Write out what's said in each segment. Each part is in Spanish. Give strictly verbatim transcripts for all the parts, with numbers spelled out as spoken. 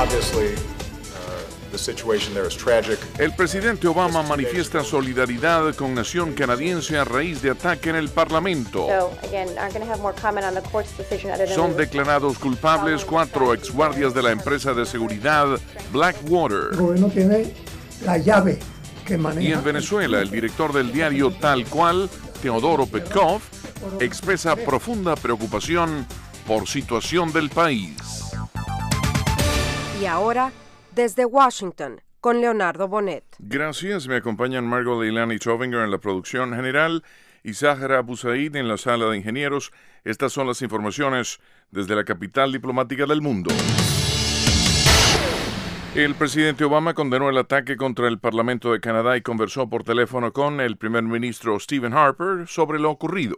El presidente Obama manifiesta solidaridad con nación canadiense a raíz de ataque en el Parlamento. Son declarados culpables cuatro exguardias de la empresa de seguridad Blackwater. El gobierno tiene la llave que maneja. Y en Venezuela, el director del diario Tal Cual, Teodoro Petkov, expresa profunda preocupación por situación del país. Y ahora, desde Washington, con Leonardo Bonet. Gracias, me acompañan Margot Leilani Chovinger en la producción general y Zahra Abu Said en la sala de ingenieros. Estas son las informaciones desde la capital diplomática del mundo. El presidente Obama condenó el ataque contra el Parlamento de Canadá y conversó por teléfono con el primer ministro Stephen Harper sobre lo ocurrido.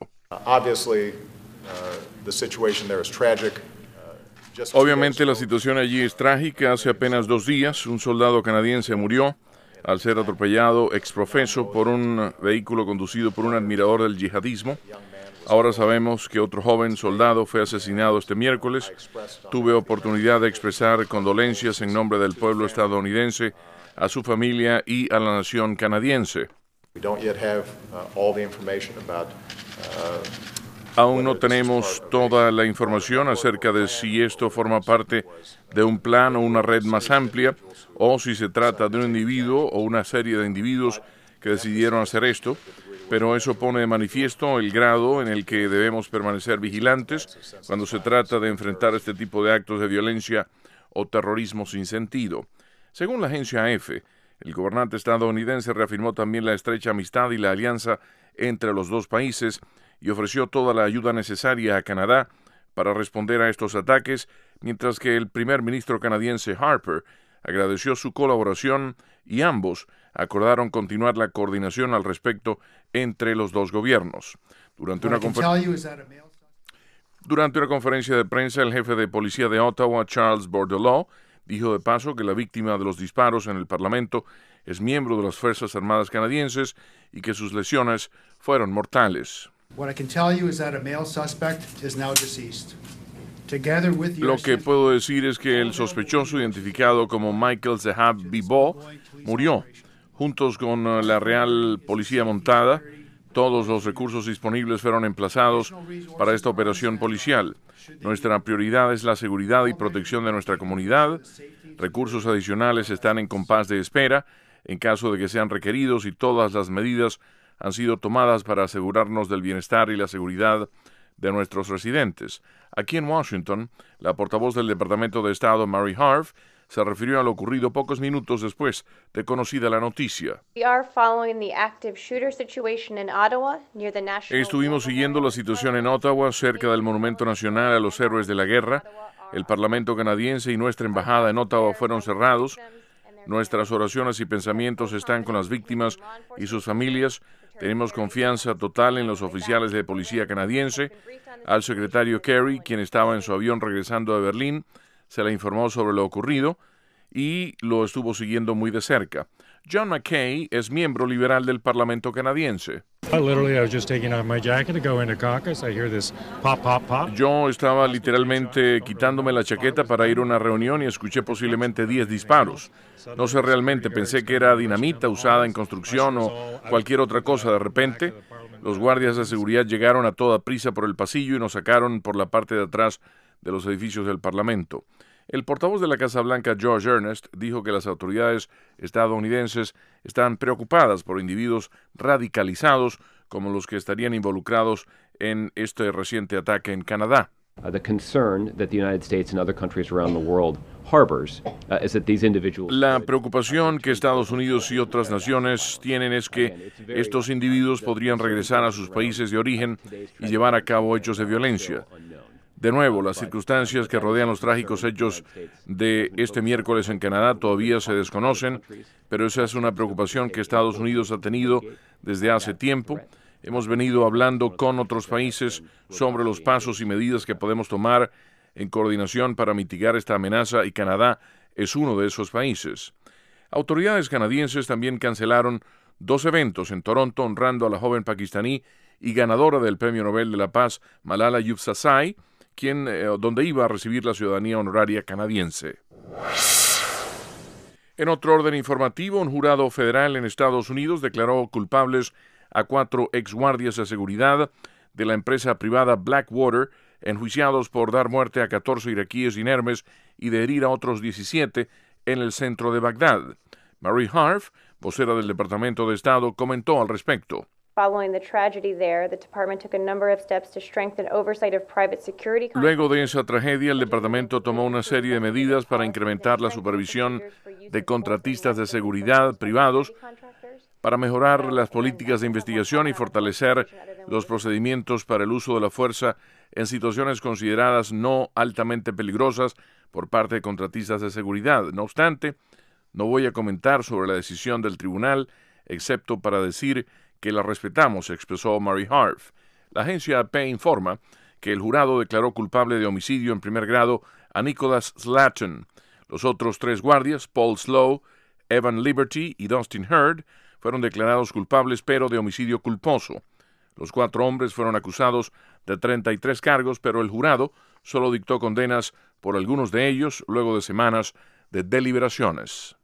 Obviamente la situación allí es trágica. Hace apenas dos días un soldado canadiense murió al ser atropellado ex profeso por un vehículo conducido por un admirador del yihadismo. Ahora sabemos que otro joven soldado fue asesinado este miércoles. Tuve oportunidad de expresar condolencias en nombre del pueblo estadounidense a su familia y a la nación canadiense. Aún no tenemos toda la información acerca de si esto forma parte de un plan o una red más amplia, o si se trata de un individuo o una serie de individuos que decidieron hacer esto, pero eso pone de manifiesto el grado en el que debemos permanecer vigilantes cuando se trata de enfrentar este tipo de actos de violencia o terrorismo sin sentido. Según la agencia A F, el gobernante estadounidense reafirmó también la estrecha amistad y la alianza entre los dos países y ofreció toda la ayuda necesaria a Canadá para responder a estos ataques, mientras que el primer ministro canadiense Harper agradeció su colaboración y ambos acordaron continuar la coordinación al respecto entre los dos gobiernos. Durante una, confer- Durante una conferencia de prensa, el jefe de policía de Ottawa, Charles Bordelot, dijo de paso que la víctima de los disparos en el Parlamento es miembro de las Fuerzas Armadas canadienses y que sus lesiones fueron mortales. Lo que puedo decir es que el sospechoso, identificado como Michael Zehab Bibo, murió. Juntos con la Real Policía Montada, todos los recursos disponibles fueron emplazados para esta operación policial. Nuestra prioridad es la seguridad y protección de nuestra comunidad. Recursos adicionales están en compás de espera en caso de que sean requeridos y todas las medidas han sido tomadas para asegurarnos del bienestar y la seguridad de nuestros residentes. Aquí en Washington, la portavoz del Departamento de Estado, Mary Harf, se refirió a lo ocurrido pocos minutos después de conocida la noticia. Estuvimos siguiendo la situación en Ottawa, cerca del Monumento Nacional a los Héroes de la Guerra. El Parlamento canadiense y nuestra embajada en Ottawa fueron cerrados. Nuestras oraciones y pensamientos están con las víctimas y sus familias. Tenemos confianza total en los oficiales de policía canadiense. Al secretario Kerry, quien estaba en su avión regresando de Berlín, se le informó sobre lo ocurrido y lo estuvo siguiendo muy de cerca. John McKay es miembro liberal del Parlamento canadiense. Yo estaba literalmente quitándome la chaqueta para ir a una reunión y escuché posiblemente diez disparos. No sé realmente, pensé que era dinamita usada en construcción o cualquier otra cosa. De repente, los guardias de seguridad llegaron a toda prisa por el pasillo y nos sacaron por la parte de atrás de los edificios del Parlamento. El portavoz de la Casa Blanca, George Ernest, dijo que las autoridades estadounidenses están preocupadas por individuos radicalizados como los que estarían involucrados en este reciente ataque en Canadá. Uh, the concern that the United States and other countries around the world harbors uh, is that these individuals. La preocupación que Estados Unidos y otras naciones tienen es que estos individuos podrían regresar a sus países de origen y llevar a cabo hechos de violencia. De nuevo, las circunstancias que rodean los trágicos hechos de este miércoles en Canadá todavía se desconocen, pero esa es una preocupación que Estados Unidos ha tenido desde hace tiempo. Hemos venido hablando con otros países sobre los pasos y medidas que podemos tomar en coordinación para mitigar esta amenaza y Canadá es uno de esos países. Autoridades canadienses también cancelaron dos eventos en Toronto honrando a la joven pakistaní y ganadora del Premio Nobel de la Paz, Malala Yousafzai, quien, eh, donde iba a recibir la ciudadanía honoraria canadiense. En otro orden informativo, un jurado federal en Estados Unidos declaró culpables a cuatro exguardias de seguridad de la empresa privada Blackwater, enjuiciados por dar muerte a catorce iraquíes inermes y de herir a otros diecisiete en el centro de Bagdad. Mary Harf, vocera del Departamento de Estado, comentó al respecto. Luego de esa tragedia, el departamento tomó una serie de medidas para incrementar la supervisión de contratistas de seguridad privados, para mejorar las políticas de investigación y fortalecer los procedimientos para el uso de la fuerza en situaciones consideradas no altamente peligrosas por parte de contratistas de seguridad. No obstante, no voy a comentar sobre la decisión del tribunal, excepto para decir que la respetamos, expresó Mary Harf. La agencia A P informa que el jurado declaró culpable de homicidio en primer grado a Nicholas Slatton. Los otros tres guardias, Paul Slow, Evan Liberty y Dustin Hurd, fueron declarados culpables pero de homicidio culposo. Los cuatro hombres fueron acusados de treinta y tres cargos, pero el jurado solo dictó condenas por algunos de ellos luego de semanas de deliberaciones.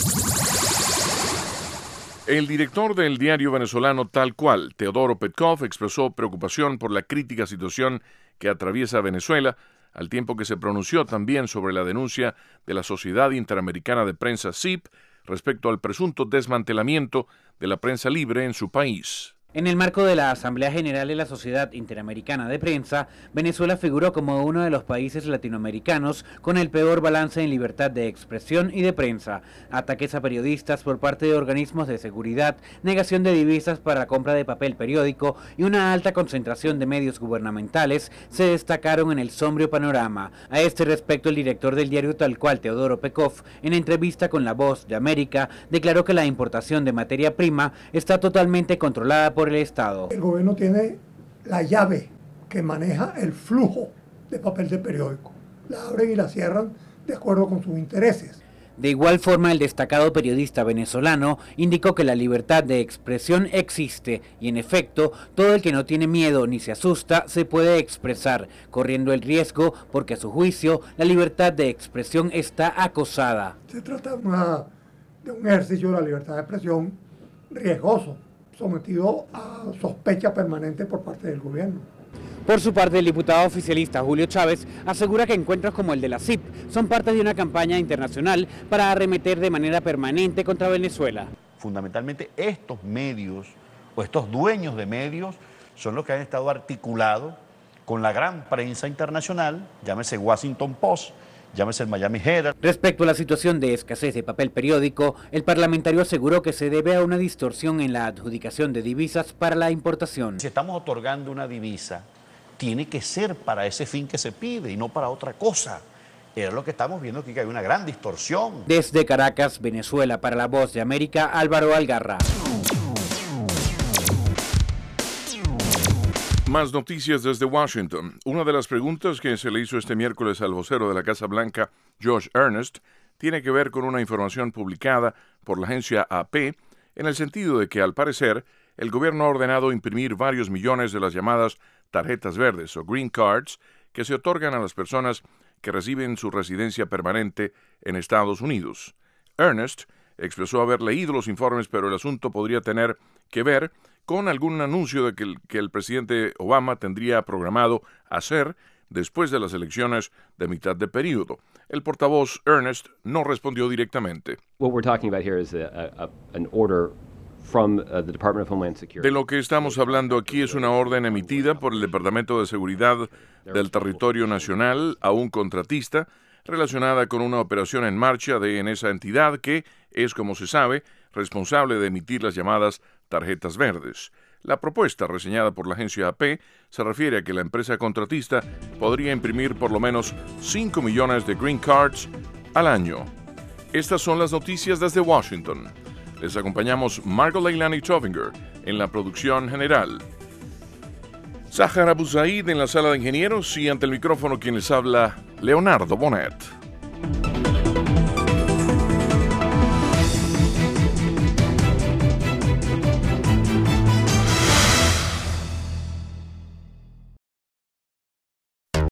El director del diario venezolano Tal Cual, Teodoro Petkov, expresó preocupación por la crítica situación que atraviesa Venezuela, al tiempo que se pronunció también sobre la denuncia de la Sociedad Interamericana de Prensa S I P respecto al presunto desmantelamiento de la prensa libre en su país. En el marco de la Asamblea General de la Sociedad Interamericana de Prensa, Venezuela figuró como uno de los países latinoamericanos con el peor balance en libertad de expresión y de prensa, ataques a periodistas por parte de organismos de seguridad, negación de divisas para la compra de papel periódico y una alta concentración de medios gubernamentales se destacaron en el sombrío panorama. A este respecto, el director del diario Tal Cual, Teodoro Petkov, en entrevista con La Voz de América, declaró que la importación de materia prima está totalmente controlada por el Estado. El gobierno tiene la llave que maneja el flujo de papel de periódico. La abren y la cierran de acuerdo con sus intereses. De igual forma, el destacado periodista venezolano indicó que la libertad de expresión existe y, en efecto, todo el que no tiene miedo ni se asusta se puede expresar, corriendo el riesgo porque, a su juicio, la libertad de expresión está acosada. Se trata de, una, de un ejercicio de la libertad de expresión riesgoso, sometido a sospecha permanente por parte del gobierno. Por su parte, el diputado oficialista Julio Chávez asegura que encuentros como el de la S I P son parte de una campaña internacional para arremeter de manera permanente contra Venezuela. Fundamentalmente estos medios o estos dueños de medios son los que han estado articulados con la gran prensa internacional, llámese Washington Post, llámese el Miami Herald. Respecto a la situación de escasez de papel periódico, el parlamentario aseguró que se debe a una distorsión en la adjudicación de divisas para la importación. Si estamos otorgando una divisa, tiene que ser para ese fin que se pide y no para otra cosa. Es lo que estamos viendo aquí, que hay una gran distorsión. Desde Caracas, Venezuela, para La Voz de América, Álvaro Algarra. Más noticias desde Washington. Una de las preguntas que se le hizo este miércoles al vocero de la Casa Blanca, Josh Earnest, tiene que ver con una información publicada por la agencia A P, en el sentido de que, al parecer, el gobierno ha ordenado imprimir varios millones de las llamadas tarjetas verdes o green cards que se otorgan a las personas que reciben su residencia permanente en Estados Unidos. Earnest expresó haber leído los informes, pero el asunto podría tener que ver con algún anuncio de que el, que el presidente Obama tendría programado hacer después de las elecciones de mitad de período. El portavoz Earnest no respondió directamente. What we're talking about here is a, a, an order from uh, the Department of Homeland Security. De lo que estamos hablando aquí es una orden emitida por el Departamento de Seguridad del Territorio Nacional a un contratista relacionada con una operación en marcha de en esa entidad que es, como se sabe, responsable de emitir las llamadas tarjetas verdes. La propuesta, reseñada por la agencia A P, se refiere a que la empresa contratista podría imprimir por lo menos cinco millones de green cards al año. Estas son las noticias desde Washington. Les acompañamos Margot Leilani Tovinger en la producción general. Sahar Abu Zaid en la sala de ingenieros y ante el micrófono quien les habla, Leonardo Bonet.